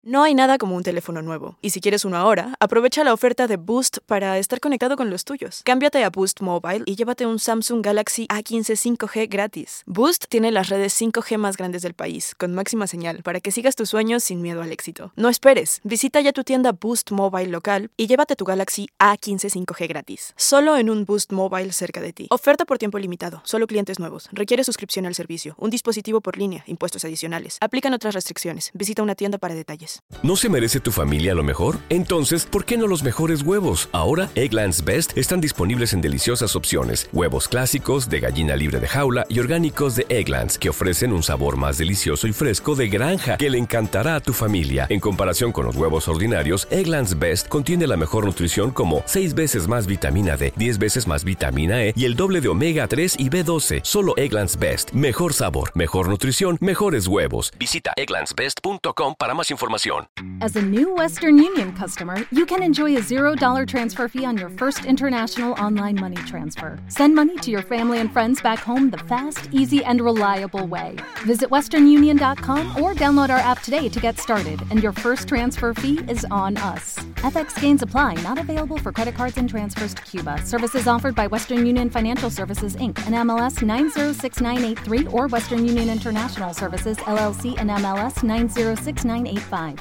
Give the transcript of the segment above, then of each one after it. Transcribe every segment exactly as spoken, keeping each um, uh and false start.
No hay nada como un teléfono nuevo, y si quieres uno ahora, aprovecha la oferta de Boost para estar conectado con los tuyos. Cámbiate a Boost Mobile y llévate un Samsung Galaxy A quince cinco G gratis. Boost tiene las redes cinco G más grandes del país, con máxima señal, para que sigas tus sueños sin miedo al éxito. No esperes, visita ya tu tienda Boost Mobile local y llévate tu Galaxy A quince cinco G gratis. Solo en un Boost Mobile cerca de ti. Oferta por tiempo limitado, solo clientes nuevos. Requiere suscripción al servicio, un dispositivo por línea, impuestos adicionales. Aplican otras restricciones. Visita una tienda para detalles. ¿No se merece tu familia lo mejor? Entonces, ¿por qué no los mejores huevos? Ahora, Eggland's Best están disponibles en deliciosas opciones. Huevos clásicos, de gallina libre de jaula y orgánicos de Eggland's, que ofrecen un sabor más delicioso y fresco de granja que le encantará a tu familia. En comparación con los huevos ordinarios, Eggland's Best contiene la mejor nutrición como seis veces más vitamina D, diez veces más vitamina E y el doble de omega tres y B doce. Solo Eggland's Best. Mejor sabor, mejor nutrición, mejores huevos. Visita egglands best punto com para más información. As a new Western Union customer, you can enjoy a zero dollar transfer fee on your first international online money transfer. Send money to your family and friends back home the fast, easy, and reliable way. Visit western union dot com or download our app today to get started, and your first transfer fee is on us. F X gains apply, not available for credit cards and transfers to Cuba. Services offered by Western Union Financial Services, Incorporated and M L S nine zero six nine eight three or Western Union International Services, L L C and M L S nine zero six nine eight five.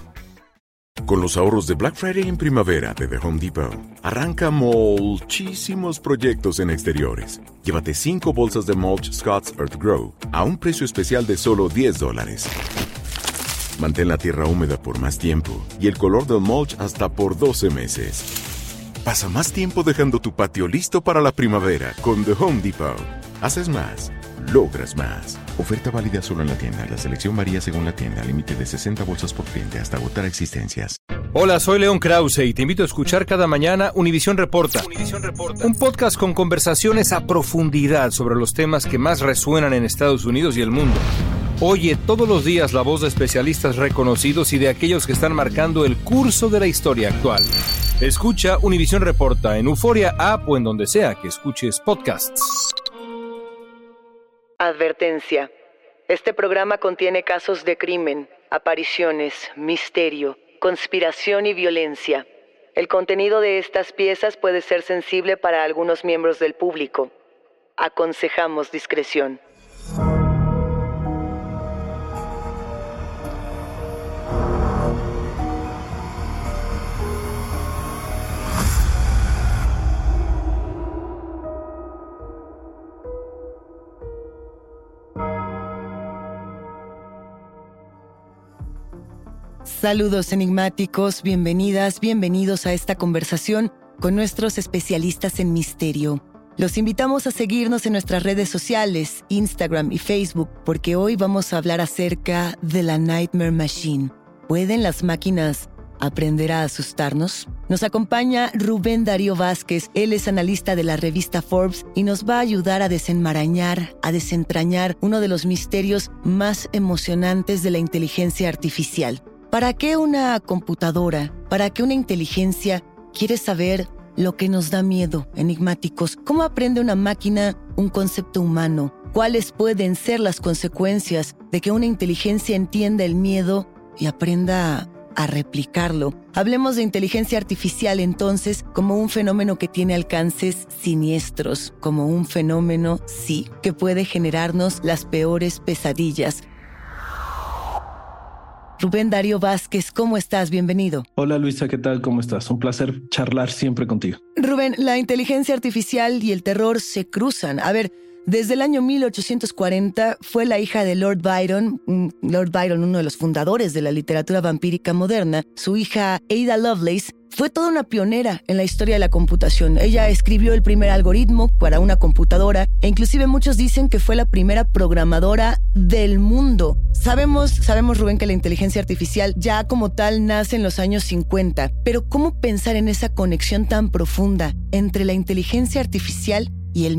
Con los ahorros de Black Friday en primavera de The Home Depot, arranca muchísimos proyectos en exteriores. Llévate cinco bolsas de mulch Scott's Earth Grow a un precio especial de solo diez dólares. Mantén la tierra húmeda por más tiempo y el color del mulch hasta por doce meses. Pasa más tiempo dejando tu patio listo para la primavera con The Home Depot. Haces más, logras más. Oferta válida solo en la tienda. La selección varía según la tienda. Límite de sesenta bolsas por cliente hasta agotar existencias. Hola, soy León Krause y te invito a escuchar cada mañana Univisión Reporta. Univisión Reporta. Un podcast con conversaciones a profundidad sobre los temas que más resuenan en Estados Unidos y el mundo. Oye todos los días la voz de especialistas reconocidos y de aquellos que están marcando el curso de la historia actual. Escucha Univisión Reporta en Euforia App o en donde sea que escuches podcasts. Advertencia. Este programa contiene casos de crimen, apariciones, misterio, conspiración y violencia. El contenido de estas piezas puede ser sensible para algunos miembros del público. Aconsejamos discreción. Saludos enigmáticos, bienvenidas, bienvenidos a esta conversación con nuestros especialistas en misterio. Los invitamos a seguirnos en nuestras redes sociales, Instagram y Facebook, porque hoy vamos a hablar acerca de la Nightmare Machine. ¿Pueden las máquinas aprender a asustarnos? Nos acompaña Rubén Darío Vázquez. Él es analista de la revista Forbes y nos va a ayudar a desenmarañar, a desentrañar uno de los misterios más emocionantes de la inteligencia artificial. ¿Para qué una computadora, para qué una inteligencia quiere saber lo que nos da miedo, enigmáticos? ¿Cómo aprende una máquina un concepto humano? ¿Cuáles pueden ser las consecuencias de que una inteligencia entienda el miedo y aprenda a replicarlo? Hablemos de inteligencia artificial entonces como un fenómeno que tiene alcances siniestros, como un fenómeno, sí, que puede generarnos las peores pesadillas. Rubén Darío Vázquez, ¿cómo estás? Bienvenido. Hola Luisa, ¿qué tal? ¿Cómo estás? Un placer charlar siempre contigo. Rubén, la inteligencia artificial y el terror se cruzan. A ver, desde el año mil ochocientos cuarenta fue la hija de Lord Byron, Lord Byron, uno de los fundadores de la literatura vampírica moderna. Su hija Ada Lovelace fue toda una pionera en la historia de la computación. Ella escribió el primer algoritmo para una computadora e inclusive muchos dicen que fue la primera programadora del mundo. Sabemos, sabemos, Rubén, que la inteligencia artificial ya como tal nace en los años cincuenta, pero ¿cómo pensar en esa conexión tan profunda entre la inteligencia artificial y el miedo?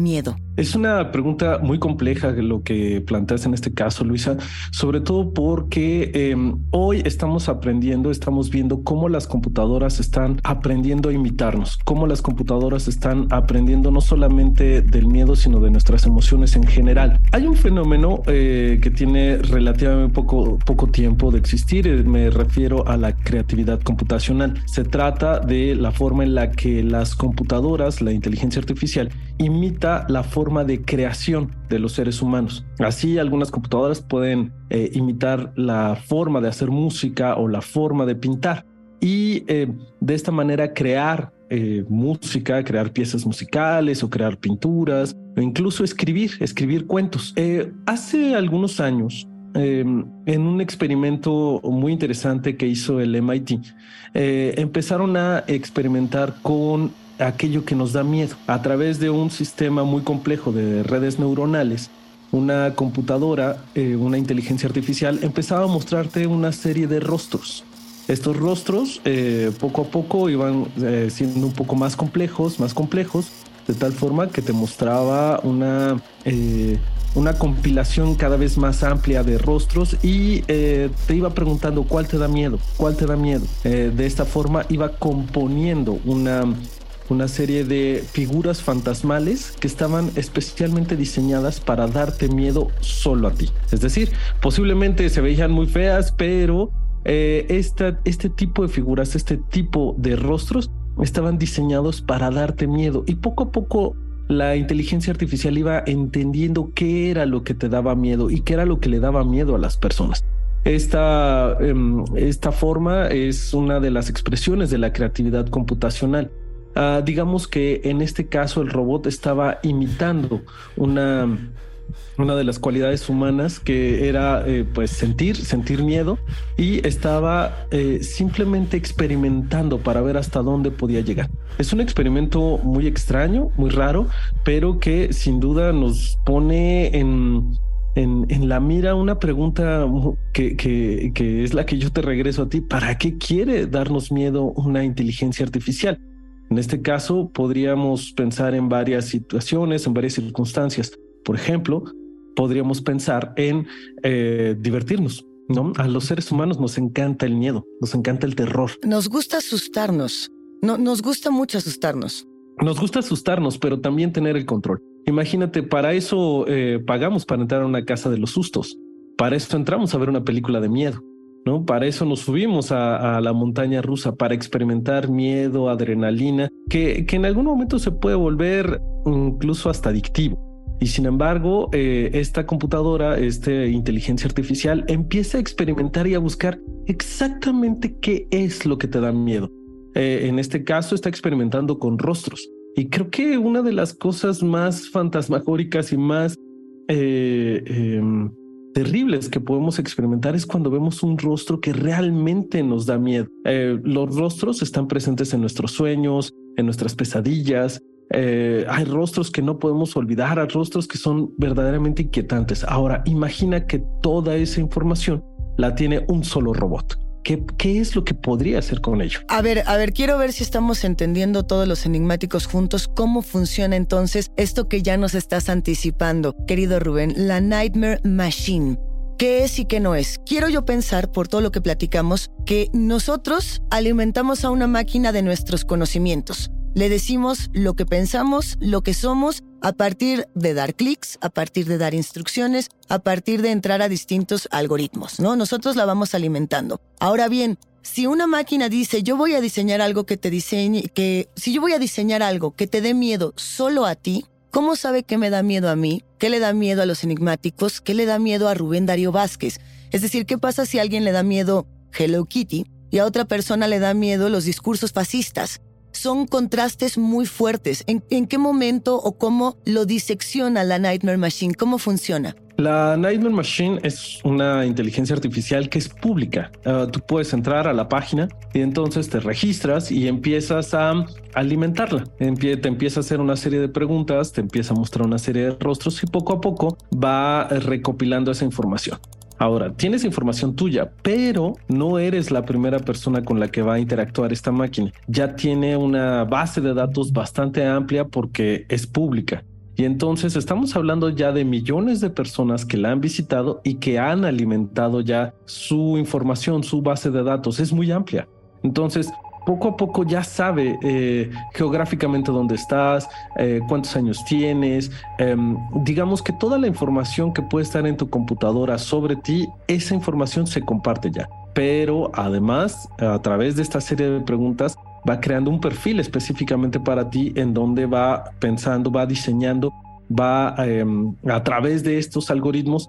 Es una pregunta muy compleja lo que planteas en este caso, Luisa, sobre todo porque eh, hoy estamos aprendiendo, estamos viendo cómo las computadoras están aprendiendo a imitarnos, cómo las computadoras están aprendiendo no solamente del miedo, sino de nuestras emociones en general. Hay un fenómeno eh, que tiene relativamente poco, poco tiempo de existir, eh, me refiero a la creatividad computacional. Se trata de la forma en la que las computadoras, la inteligencia artificial, imita la forma de creación de los seres humanos. Así, algunas computadoras pueden eh, imitar la forma de hacer música o la forma de pintar y eh, de esta manera crear eh, música, crear piezas musicales o crear pinturas o incluso escribir, escribir cuentos. Eh, hace algunos años, Eh, en un experimento muy interesante que hizo el M I T, eh, empezaron a experimentar con aquello que nos da miedo a través de un sistema muy complejo de redes neuronales. Una computadora, eh, una inteligencia artificial, empezaba a mostrarte una serie de rostros. Estos rostros eh, poco a poco iban eh, siendo un poco más complejos, más complejos, de tal forma que te mostraba una eh, una compilación cada vez más amplia de rostros y eh, te iba preguntando cuál te da miedo, cuál te da miedo. Eh, de esta forma iba componiendo una, una serie de figuras fantasmales que estaban especialmente diseñadas para darte miedo solo a ti. Es decir, posiblemente se veían muy feas, pero eh, esta, este tipo de figuras, este tipo de rostros estaban diseñados para darte miedo y poco a poco la inteligencia artificial iba entendiendo qué era lo que te daba miedo y qué era lo que le daba miedo a las personas. Esta, um, esta forma es una de las expresiones de la creatividad computacional. Uh, digamos que en este caso el robot estaba imitando una, una de las cualidades humanas que era eh, pues sentir, sentir miedo y estaba eh, simplemente experimentando para ver hasta dónde podía llegar. Es un experimento muy extraño, muy raro, pero que sin duda nos pone en, en, en la mira una pregunta que, que, que es la que yo te regreso a ti. ¿Para qué quiere darnos miedo una inteligencia artificial? En este caso, podríamos pensar en varias situaciones, en varias circunstancias. Por ejemplo, podríamos pensar en eh, divertirnos, ¿no? A los seres humanos nos encanta el miedo, nos encanta el terror. Nos gusta asustarnos. No, nos gusta mucho asustarnos. Nos gusta asustarnos, pero también tener el control. Imagínate, para eso eh, pagamos para entrar a una casa de los sustos. Para eso entramos a ver una película de miedo, ¿no? Para eso nos subimos a, a la montaña rusa, para experimentar miedo, adrenalina, que, que en algún momento se puede volver incluso hasta adictivo. Y sin embargo, eh, esta computadora, esta inteligencia artificial, empieza a experimentar y a buscar exactamente qué es lo que te da miedo. Eh, en este caso está experimentando con rostros. Y creo que una de las cosas más fantasmagóricas y más eh, eh, terribles que podemos experimentar es cuando vemos un rostro que realmente nos da miedo. Eh, los rostros están presentes en nuestros sueños, en nuestras pesadillas. Eh, hay rostros que no podemos olvidar, hay rostros que son verdaderamente inquietantes. Ahora, imagina que toda esa información la tiene un solo robot. ¿Qué, ¿Qué es lo que podría hacer con ello? A ver, a ver, quiero ver si estamos entendiendo todos los enigmáticos juntos. ¿Cómo funciona entonces esto que ya nos estás anticipando, querido Rubén? La Nightmare Machine. ¿Qué es y qué no es? Quiero yo pensar, por todo lo que platicamos, que nosotros alimentamos a una máquina de nuestros conocimientos. Le decimos lo que pensamos, lo que somos, a partir de dar clics, a partir de dar instrucciones, a partir de entrar a distintos algoritmos, ¿no? Nosotros la vamos alimentando. Ahora bien, si una máquina dice, yo voy a diseñar algo que te diseñe, que si yo voy a diseñar algo que te dé miedo solo a ti, ¿cómo sabe qué me da miedo a mí? ¿Qué le da miedo a los enigmáticos? ¿Qué le da miedo a Rubén Darío Vázquez? Es decir, ¿qué pasa si a alguien le da miedo Hello Kitty y a otra persona le da miedo los discursos fascistas? Son contrastes muy fuertes. ¿En, en qué momento o cómo lo disecciona la Nightmare Machine? ¿Cómo funciona? La Nightmare Machine es una inteligencia artificial que es pública. Uh, tú puedes entrar a la página y entonces te registras y empiezas a alimentarla. Empie- te empieza a hacer una serie de preguntas, te empieza a mostrar una serie de rostros y poco a poco va recopilando esa información. Ahora, tienes información tuya, pero no eres la primera persona con la que va a interactuar esta máquina. Ya tiene una base de datos bastante amplia porque es pública. Y entonces estamos hablando ya de millones de personas que la han visitado y que han alimentado ya su información, su base de datos. Es muy amplia. Entonces, poco a poco ya sabe eh, geográficamente dónde estás, eh, cuántos años tienes. Eh, digamos que toda la información que puede estar en tu computadora sobre ti, esa información se comparte ya. Pero además, a través de esta serie de preguntas, va creando un perfil específicamente para ti en donde va pensando, va diseñando, va eh, a través de estos algoritmos,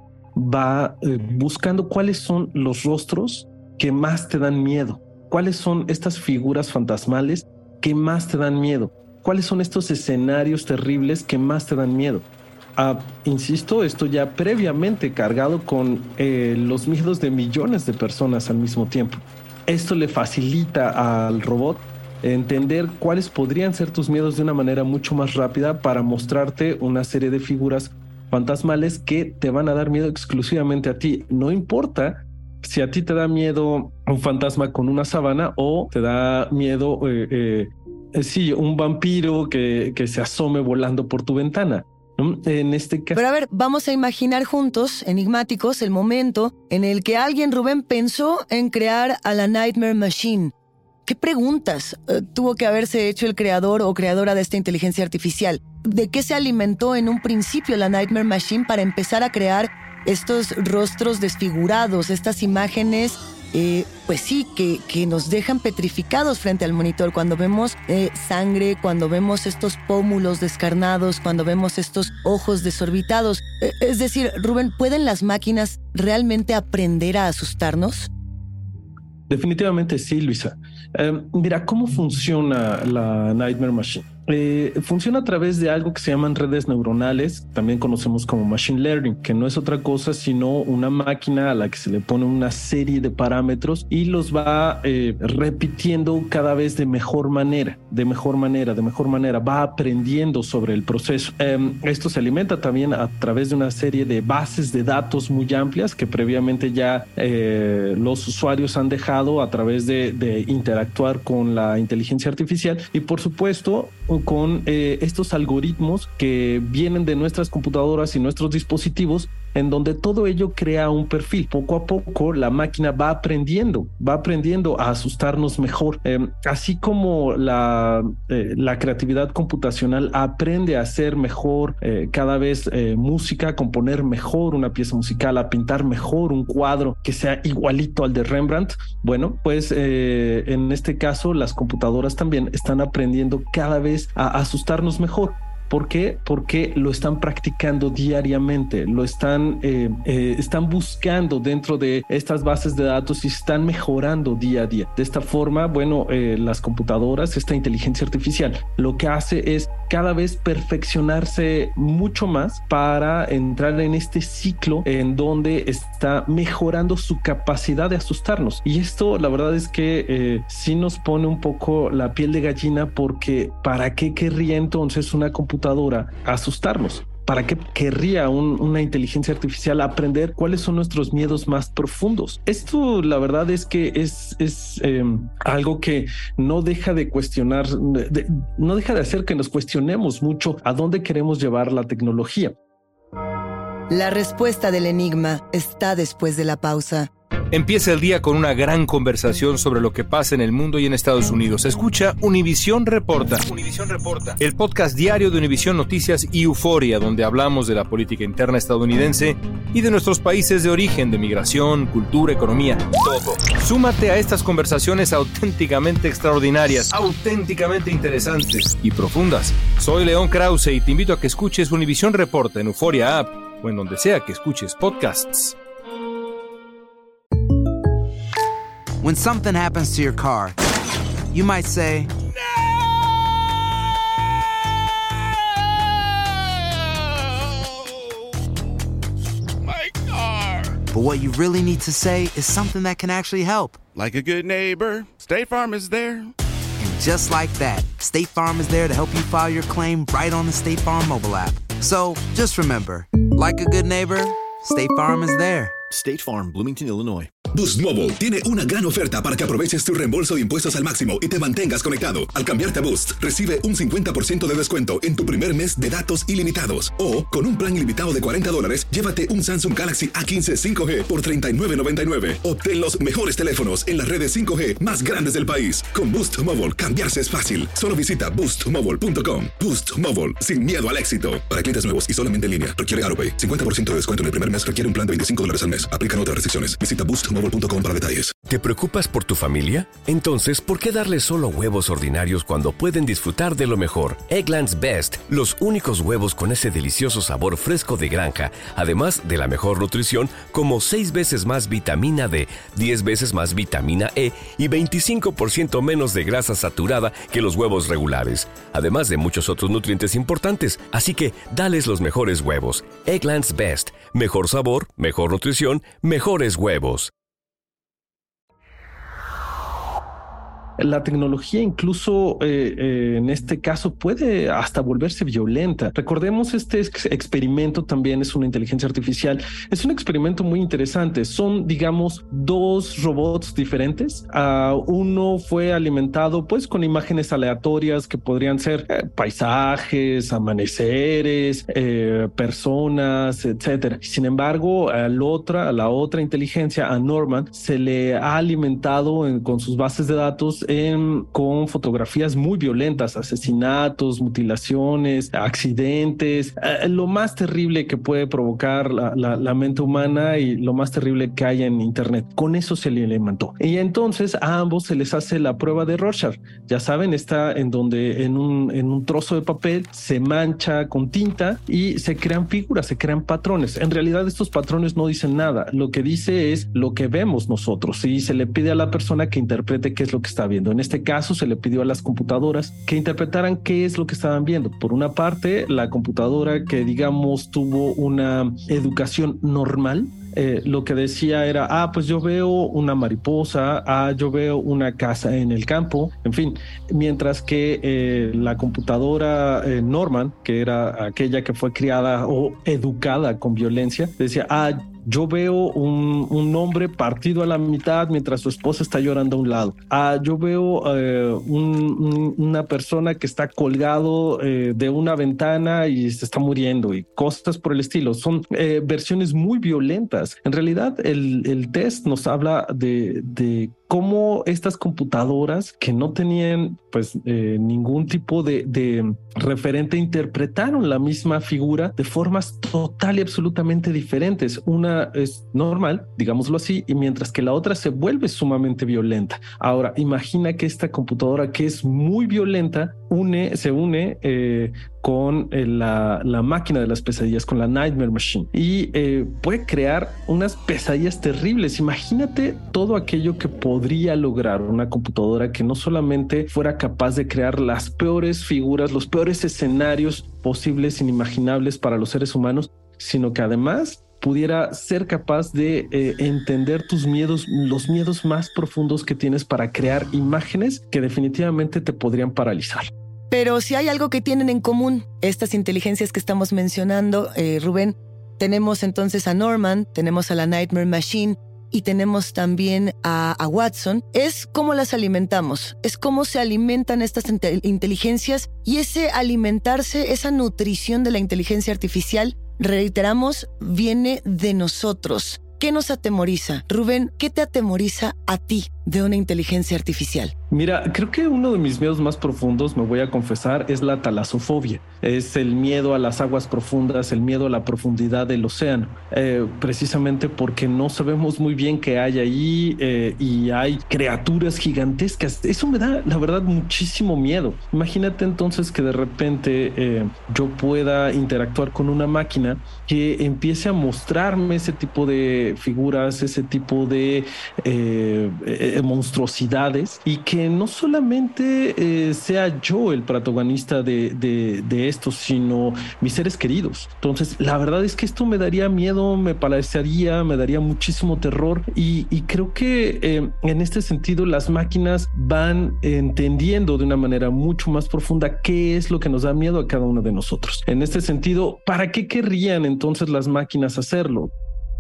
va eh, buscando cuáles son los rostros que más te dan miedo, cuáles son estas figuras fantasmales que más te dan miedo, cuáles son estos escenarios terribles que más te dan miedo. Ah, insisto, esto ya previamente cargado con eh, los miedos de millones de personas al mismo tiempo. Esto le facilita al robot entender cuáles podrían ser tus miedos de una manera mucho más rápida para mostrarte una serie de figuras fantasmales que te van a dar miedo exclusivamente a ti. No importa si a ti te da miedo un fantasma con una sábana o te da miedo, eh, eh, sí, un vampiro que, que se asome volando por tu ventana. En este caso. Pero a ver, vamos a imaginar juntos, enigmáticos, el momento en el que alguien, Rubén, pensó en crear a la Nightmare Machine. ¿Qué preguntas uh, tuvo que haberse hecho el creador o creadora de esta inteligencia artificial? ¿De qué se alimentó en un principio la Nightmare Machine para empezar a crear estos rostros desfigurados, estas imágenes, eh, pues sí, que, que nos dejan petrificados frente al monitor cuando vemos eh, sangre, cuando vemos estos pómulos descarnados, cuando vemos estos ojos desorbitados? Eh, es decir, Rubén, ¿pueden las máquinas realmente aprender a asustarnos? Definitivamente sí, Luisa. Eh, mira, ¿cómo funciona la Nightmare Machine? Eh, funciona a través de algo que se llaman redes neuronales, también conocemos como machine learning, que no es otra cosa sino una máquina a la que se le pone una serie de parámetros y los va eh, repitiendo cada vez de mejor manera, de mejor manera, de mejor manera, va aprendiendo sobre el proceso. Eh, esto se alimenta también a través de una serie de bases de datos muy amplias que previamente ya eh, los usuarios han dejado a través de, de interactuar con la inteligencia artificial y por supuesto con eh, estos algoritmos que vienen de nuestras computadoras y nuestros dispositivos, en donde todo ello crea un perfil. Poco a poco la máquina va aprendiendo, va aprendiendo a asustarnos mejor. Eh, así como la, eh, la creatividad computacional aprende a hacer mejor eh, cada vez eh, música, a componer mejor una pieza musical, a pintar mejor un cuadro que sea igualito al de Rembrandt. Bueno, pues eh, en este caso las computadoras también están aprendiendo cada vez a asustarnos mejor. ¿Por qué? Porque lo están practicando diariamente, lo están, eh, eh, están buscando dentro de estas bases de datos y están mejorando día a día. De esta forma, bueno, eh, las computadoras, esta inteligencia artificial, lo que hace es cada vez perfeccionarse mucho más para entrar en este ciclo en donde está mejorando su capacidad de asustarnos. Y esto, la verdad es que eh, sí nos pone un poco la piel de gallina, porque ¿para qué querría entonces una computadora asustarnos? ¿Para qué querría un, una inteligencia artificial aprender cuáles son nuestros miedos más profundos? Esto, la verdad es que es, es eh, algo que no deja de cuestionar, de, no deja de hacer que nos cuestionemos mucho a dónde queremos llevar la tecnología. La respuesta del enigma está después de la pausa. Empieza el día con una gran conversación sobre lo que pasa en el mundo y en Estados Unidos. Escucha Univisión Reporta. Univisión Reporta. El podcast diario de Univisión Noticias y Euforia, donde hablamos de la política interna estadounidense y de nuestros países de origen, de migración, cultura, economía, todo. Súmate a estas conversaciones auténticamente extraordinarias, auténticamente interesantes y profundas. Soy León Krause y te invito a que escuches Univisión Reporta en Euforia App o en donde sea que escuches podcasts. When something happens to your car, you might say, No! My car! But what you really need to say is something that can actually help. Like a good neighbor, State Farm is there. And just like that, State Farm is there to help you file your claim right on the State Farm mobile app. So just remember, like a good neighbor, State Farm is there. State Farm, Bloomington, Illinois. Boost Mobile tiene una gran oferta para que aproveches tu reembolso de impuestos al máximo y te mantengas conectado. Al cambiarte a Boost, recibe un cincuenta por ciento de descuento en tu primer mes de datos ilimitados. O, con un plan ilimitado de cuarenta dólares, llévate un Samsung Galaxy A quince cinco G por treinta y nueve noventa y nueve. Obtén los mejores teléfonos en las redes cinco G más grandes del país. Con Boost Mobile, cambiarse es fácil. Solo visita boost mobile punto com. Boost Mobile, sin miedo al éxito. Para clientes nuevos y solamente en línea, requiere AutoPay. cincuenta por ciento de descuento en el primer mes requiere un plan de veinticinco dólares al mes. Aplican otras restricciones. Visita boost mobile punto com para detalles. ¿Te preocupas por tu familia? Entonces, ¿por qué darles solo huevos ordinarios cuando pueden disfrutar de lo mejor? Eggland's Best, los únicos huevos con ese delicioso sabor fresco de granja, además de la mejor nutrición, como seis veces más vitamina D, diez veces más vitamina E y veinticinco por ciento menos de grasa saturada que los huevos regulares, además de muchos otros nutrientes importantes. Así que, dales los mejores huevos. Eggland's Best, mejor sabor, mejor nutrición, mejores huevos. La tecnología incluso eh, eh, en este caso puede hasta volverse violenta. Recordemos, este ex experimento también es una inteligencia artificial. Es un experimento muy interesante. Son, digamos, dos robots diferentes. Uh, uno fue alimentado pues con imágenes aleatorias que podrían ser eh, paisajes, amaneceres, eh, personas, etcétera. Sin embargo, al otra, a la otra inteligencia, a Norman, se le ha alimentado en, con sus bases de datos En, con fotografías muy violentas, asesinatos, mutilaciones, accidentes, eh, lo más terrible que puede provocar la, la, la mente humana y lo más terrible que hay en internet. Con eso se le alimentó. Y entonces a ambos se les hace la prueba de Rorschach. Ya saben, está en donde en un, en un trozo de papel se mancha con tinta y se crean figuras, se crean patrones. En realidad estos patrones no dicen nada. Lo que dice es lo que vemos nosotros y se le pide a la persona que interprete qué es lo que está viendo. En este caso se le pidió a las computadoras que interpretaran qué es lo que estaban viendo. Por una parte, la computadora que digamos tuvo una educación normal, Eh, lo que decía era, ah, pues yo veo una mariposa, ah, yo veo una casa en el campo, en fin, mientras que eh, la computadora eh, Norman, que era aquella que fue criada o educada con violencia, decía, ah, yo veo un, un hombre partido a la mitad mientras su esposa está llorando a un lado. Ah, yo veo eh, un, un, una persona que está colgado eh, de una ventana y se está muriendo y cosas por el estilo. Son eh, versiones muy violentas. En realidad, el, el test nos habla de, de cómo estas computadoras que no tenían pues eh, ningún tipo de, de referente interpretaron la misma figura de formas total y absolutamente diferentes. Una es normal, digámoslo así, y mientras que la otra se vuelve sumamente violenta. Ahora, imagina que esta computadora que es muy violenta une, se une eh, con eh, la, la máquina de las pesadillas, con la Nightmare Machine, y eh, puede crear unas pesadillas terribles. Imagínate todo aquello que podría lograr una computadora que no solamente fuera capaz de crear las peores figuras, los peores escenarios posibles, inimaginables para los seres humanos, sino que además pudiera ser capaz de eh, entender tus miedos, los miedos más profundos que tienes, para crear imágenes que definitivamente te podrían paralizar. Pero si hay algo que tienen en común estas inteligencias que estamos mencionando, eh, Rubén, tenemos entonces a Norman, tenemos a la Nightmare Machine y tenemos también a, a Watson, es cómo las alimentamos, es cómo se alimentan estas inteligencias, y ese alimentarse, esa nutrición de la inteligencia artificial, reiteramos, viene de nosotros. ¿Qué nos atemoriza? Rubén, ¿qué te atemoriza a ti de una inteligencia artificial? Mira, creo que uno de mis miedos más profundos, me voy a confesar, es la talasofobia. Es el miedo a las aguas profundas, el miedo a la profundidad del océano. Eh, precisamente porque no sabemos muy bien qué hay ahí eh, y hay criaturas gigantescas. Eso me da, la verdad, muchísimo miedo. Imagínate entonces que de repente eh, yo pueda interactuar con una máquina que empiece a mostrarme ese tipo de figuras, ese tipo de eh, eh, monstruosidades, y que no solamente eh, sea yo el protagonista de, de, de esto, sino mis seres queridos. Entonces, la verdad es que esto me daría miedo, me paralizaría, me daría muchísimo terror, y, y creo que eh, en este sentido las máquinas van entendiendo de una manera mucho más profunda qué es lo que nos da miedo a cada uno de nosotros. En este sentido, ¿para qué querrían entonces las máquinas hacerlo?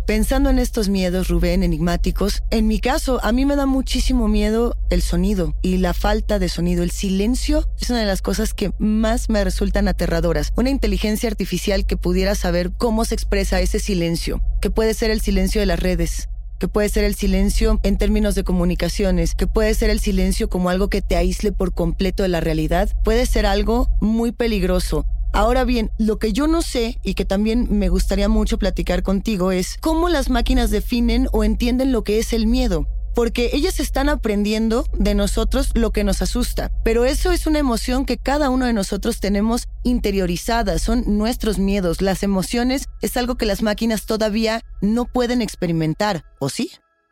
Pensando en estos miedos, Rubén, enigmáticos, en mi caso, a mí me da muchísimo miedo el sonido y la falta de sonido. El silencio es una de las cosas que más me resultan aterradoras. Una inteligencia artificial que pudiera saber cómo se expresa ese silencio, que puede ser el silencio de las redes, que puede ser el silencio en términos de comunicaciones, que puede ser el silencio como algo que te aísle por completo de la realidad, puede ser algo muy peligroso. Ahora bien, lo que yo no sé y que también me gustaría mucho platicar contigo es cómo las máquinas definen o entienden lo que es el miedo. Porque ellas están aprendiendo de nosotros lo que nos asusta. Pero eso es una emoción que cada uno de nosotros tenemos interiorizada. Son nuestros miedos. Las emociones es algo que las máquinas todavía no pueden experimentar. ¿O sí?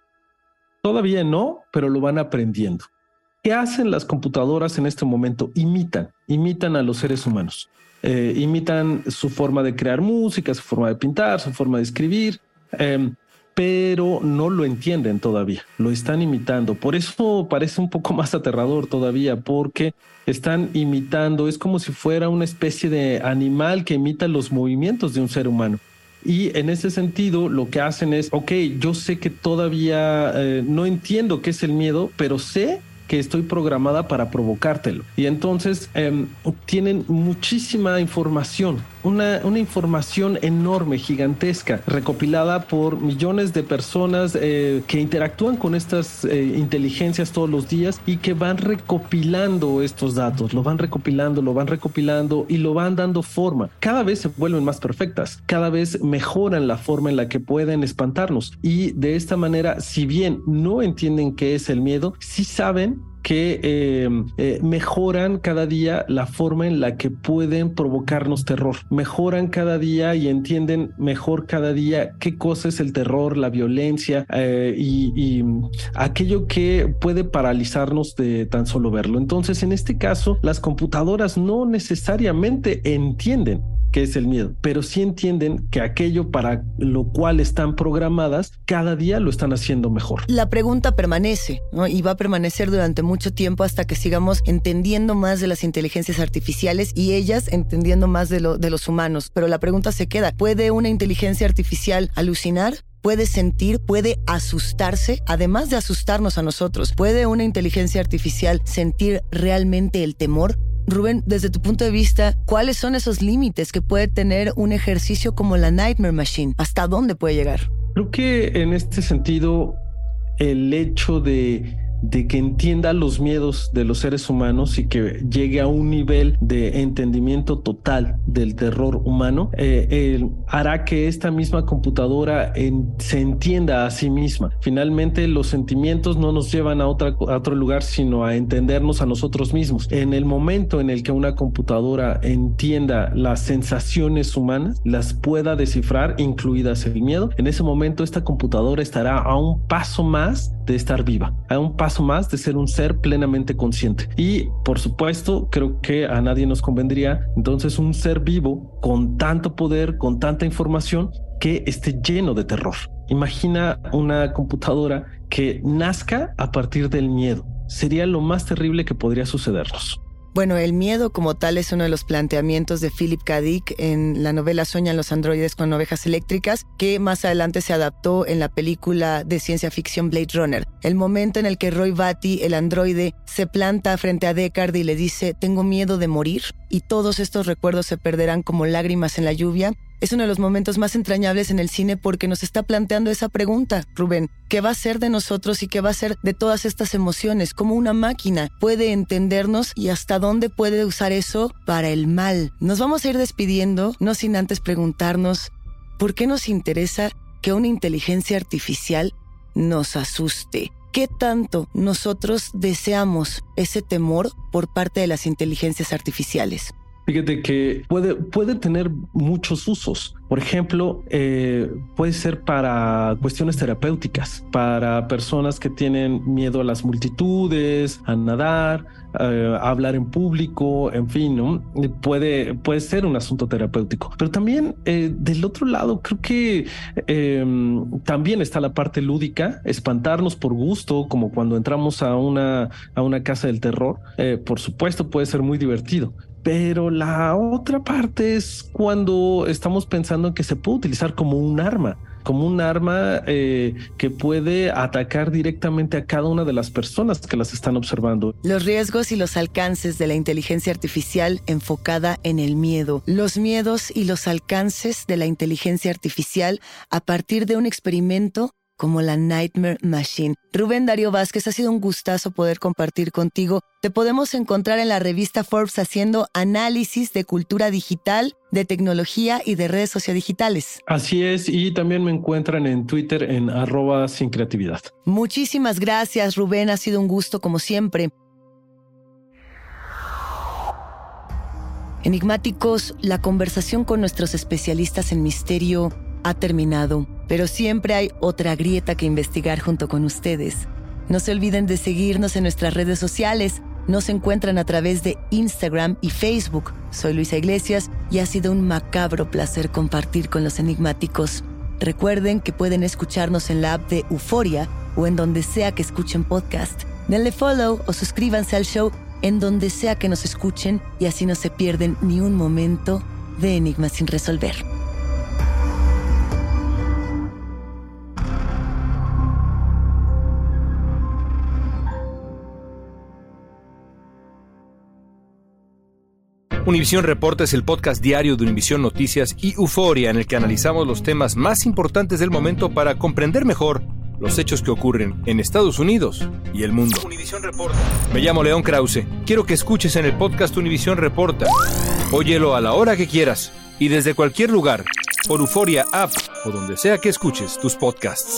Todavía no, pero lo van aprendiendo. ¿Qué hacen las computadoras en este momento? Imitan, imitan a los seres humanos. Eh, imitan su forma de crear música, su forma de pintar, su forma de escribir. Eh, pero no lo entienden todavía, lo están imitando. Por eso parece un poco más aterrador todavía, porque están imitando, es como si fuera una especie de animal que imita los movimientos de un ser humano. Y en ese sentido lo que hacen es, ok, yo sé que todavía eh, no entiendo qué es el miedo, pero sé que estoy programada para provocártelo. Y entonces eh, tienen muchísima información, una, una información enorme, gigantesca, recopilada por millones de personas eh, que interactúan con estas eh, inteligencias todos los días y que van recopilando estos datos, lo van recopilando, lo van recopilando y lo van dando forma. Cada vez se vuelven más perfectas, cada vez mejoran la forma en la que pueden espantarnos. Y de esta manera, si bien no entienden qué es el miedo, sí saben que eh, eh, mejoran cada día la forma en la que pueden provocarnos terror. Mejoran cada día y entienden mejor cada día qué cosa es el terror, la violencia eh, y, y aquello que puede paralizarnos de tan solo verlo. Entonces, en este caso, las computadoras no necesariamente entienden qué es el miedo, pero sí entienden que aquello para lo cual están programadas, cada día lo están haciendo mejor. La pregunta permanece, ¿no? Y va a permanecer durante mucho tiempo hasta que sigamos entendiendo más de las inteligencias artificiales y ellas entendiendo más de, lo, de los humanos. Pero la pregunta se queda, ¿puede una inteligencia artificial alucinar? ¿Puede sentir? ¿Puede asustarse? Además de asustarnos a nosotros, ¿puede una inteligencia artificial sentir realmente el temor? Rubén, desde tu punto de vista, ¿cuáles son esos límites que puede tener un ejercicio como la Nightmare Machine? ¿Hasta dónde puede llegar? Creo que en este sentido, el hecho de... de que entienda los miedos de los seres humanos y que llegue a un nivel de entendimiento total del terror humano, eh, eh, hará que esta misma computadora en, se entienda a sí misma. Finalmente, los sentimientos no nos llevan a, otra, a otro lugar, sino a entendernos a nosotros mismos. En el momento en el que una computadora entienda las sensaciones humanas, las pueda descifrar, incluidas el miedo, en ese momento esta computadora estará a un paso más de estar viva, a un paso más de ser un ser plenamente consciente. Y por supuesto, creo que a nadie nos convendría entonces un ser vivo con tanto poder, con tanta información, que esté lleno de terror. Imagina una computadora que nazca a partir del miedo. Sería lo más terrible que podría sucedernos. Bueno, el miedo como tal es uno de los planteamientos de Philip K. Dick en la novela Sueñan los androides con ovejas eléctricas, que más adelante se adaptó en la película de ciencia ficción Blade Runner. El momento en el que Roy Batty, el androide, se planta frente a Deckard y le dice «tengo miedo de morir» y todos estos recuerdos se perderán como lágrimas en la lluvia, es uno de los momentos más entrañables en el cine porque nos está planteando esa pregunta, Rubén. ¿Qué va a ser de nosotros y qué va a ser de todas estas emociones? ¿Cómo una máquina puede entendernos y hasta dónde puede usar eso para el mal? Nos vamos a ir despidiendo, no sin antes preguntarnos ¿por qué nos interesa que una inteligencia artificial nos asuste? ¿Qué tanto nosotros deseamos ese temor por parte de las inteligencias artificiales? Fíjate que puede, puede tener muchos usos. Por ejemplo, eh, puede ser para cuestiones terapéuticas, para personas que tienen miedo a las multitudes, a nadar, eh, a hablar en público, en fin, ¿no? Puede, puede ser un asunto terapéutico. Pero también eh, del otro lado, creo que eh, también está la parte lúdica, espantarnos por gusto, como cuando entramos a una, a una casa del terror. Eh, por supuesto, puede ser muy divertido. Pero la otra parte es cuando estamos pensando en que se puede utilizar como un arma. como un arma eh, que puede atacar directamente a cada una de las personas que las están observando. Los riesgos y los alcances de la inteligencia artificial enfocada en el miedo. Los miedos y los alcances de la inteligencia artificial a partir de un experimento como la Nightmare Machine. Rubén Darío Vázquez, ha sido un gustazo poder compartir contigo. Te podemos encontrar en la revista Forbes haciendo análisis de cultura digital, de tecnología y de redes sociodigitales. Así es, y también me encuentran en Twitter en arroba sin creatividad. Muchísimas gracias, Rubén. Ha sido un gusto como siempre. Enigmáticos, la conversación con nuestros especialistas en misterio ha terminado, pero siempre hay otra grieta que investigar junto con ustedes. No se olviden de seguirnos en nuestras redes sociales. Nos encuentran a través de Instagram y Facebook. Soy Luisa Iglesias y ha sido un macabro placer compartir con los enigmáticos. Recuerden que pueden escucharnos en la app de Euforia o en donde sea que escuchen podcast. Denle follow o suscríbanse al show en donde sea que nos escuchen y así no se pierden ni un momento de Enigmas sin resolver. Univisión Reporta es el podcast diario de Univisión Noticias y Euforia, en el que analizamos los temas más importantes del momento para comprender mejor los hechos que ocurren en Estados Unidos y el mundo. Univisión Reporta. Me llamo León Krause. Quiero que escuches en el podcast Univisión Reporta. Óyelo a la hora que quieras y desde cualquier lugar, por Euforia App o donde sea que escuches tus podcasts.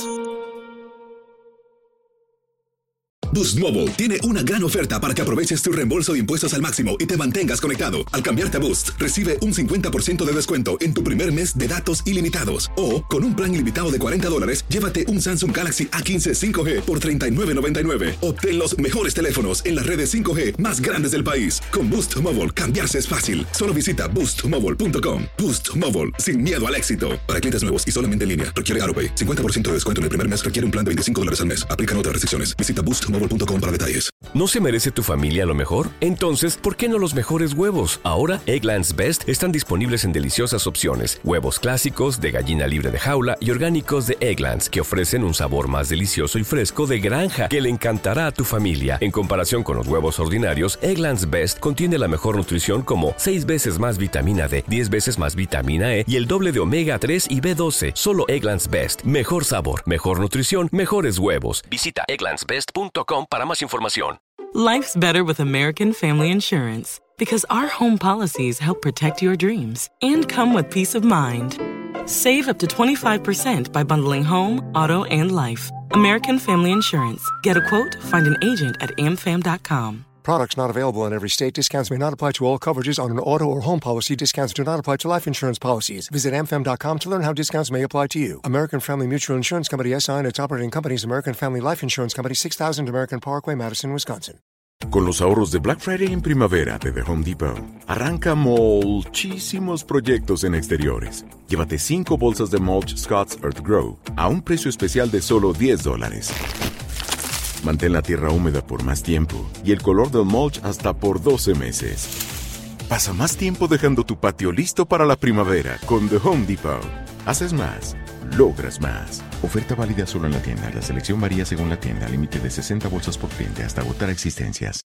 Boost Mobile tiene una gran oferta para que aproveches tu reembolso de impuestos al máximo y te mantengas conectado. Al cambiarte a Boost, recibe un cincuenta por ciento de descuento en tu primer mes de datos ilimitados. O, con un plan ilimitado de cuarenta dólares, llévate un Samsung Galaxy A quince cinco G por treinta y nueve noventa y nueve. Obtén los mejores teléfonos en las redes cinco G más grandes del país. Con Boost Mobile, cambiarse es fácil. Solo visita boost mobile punto com. Boost Mobile, sin miedo al éxito. Para clientes nuevos y solamente en línea, requiere AutoPay. cincuenta por ciento de descuento en el primer mes requiere un plan de veinticinco dólares al mes. Aplican otras restricciones. Visita boost mobile punto com para detalles. ¿No se merece tu familia lo mejor? Entonces, ¿por qué no los mejores huevos? Ahora, Eggland's Best están disponibles en deliciosas opciones. Huevos clásicos, de gallina libre de jaula y orgánicos de Eggland's, que ofrecen un sabor más delicioso y fresco de granja que le encantará a tu familia. En comparación con los huevos ordinarios, Eggland's Best contiene la mejor nutrición como seis veces más vitamina D, diez veces más vitamina E y el doble de omega tres y B doce. Solo Eggland's Best. Mejor sabor, mejor nutrición, mejores huevos. Visita egglands best punto com para más información. Life's better with American Family Insurance because our home policies help protect your dreams and come with peace of mind. Save up to twenty-five percent by bundling home, auto, and life. American Family Insurance. Get a quote, find an agent at a m fam dot com. Products not available in every state. Discounts may not apply to all coverages on an auto or home policy. Discounts do not apply to life insurance policies. Visit a m fam dot com to learn how discounts may apply to you. American Family Mutual Insurance Company S I and its operating companies, American Family Life Insurance Company, six thousand American Parkway, Madison, Wisconsin. Con los ahorros de Black Friday en primavera de The Home Depot, arranca muchísimos proyectos en exteriores. Llévate cinco bolsas de mulch Scott's Earth Grow a un precio especial de solo diez dólares. Mantén la tierra húmeda por más tiempo y el color del mulch hasta por doce meses. Pasa más tiempo dejando tu patio listo para la primavera con The Home Depot. Haces más, logras más. Oferta válida solo en la tienda. La selección varía según la tienda. Límite de sesenta bolsas por cliente hasta agotar existencias.